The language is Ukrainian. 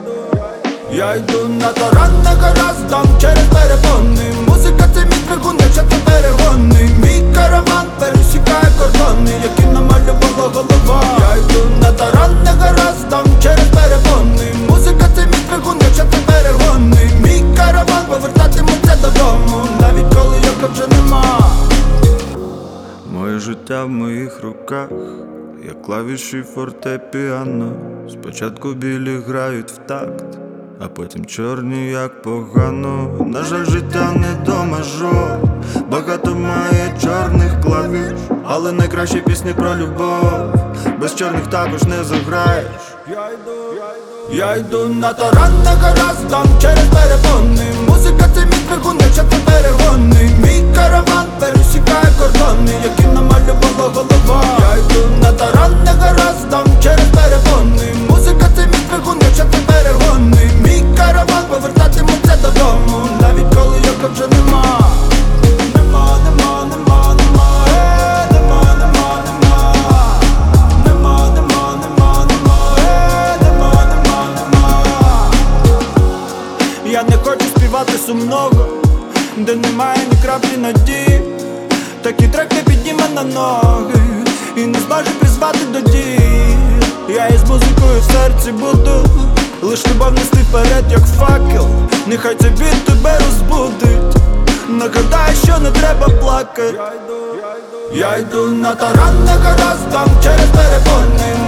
Я йду на таран, на гаразд, там через перепони. Музика це мій двигун, якщо це перегони. Мій караван пересікає кордони, які намалювала голова. Я йду на таран, на гаразд, там через перепони. Музика це мій двигун, якщо це перегони. Мій караван повертатиметься додому, навіть коли його вже нема. Моє життя в моїх руках, як клавіші фортепіано. Спочатку білі грають в такт, а потім чорні, як погано. На жаль, життя не до мажор, багато має чорних клавіш, але найкращі пісні про любов без чорних також не заграєш. Я йду на таран, на гаразд, там через перепони. Музика це мій двигун, якщо це перегони. Мій караван пересікає кордони, які намалювала голова. Я йду на таран, на гаразд, там через перепони. Музика це мій двигун, якщо це перегони. Мій караван повертатиметься додому, навіть коли його вже нема. Нема, нема, нема, нема, нема, нема, нема. Нема, нема, нема, нема, я не хочу співати сумного, де немає ні краплі надії. Такий трек не підніме на ноги і не зможе призвати до дії. Я із музикою в серці буду лиш любов нести вперед, як факел. Нехай цей біт тебе розбудить, нагадай, що не треба плакати. Я йду на таран, на гаразд, там через перепони.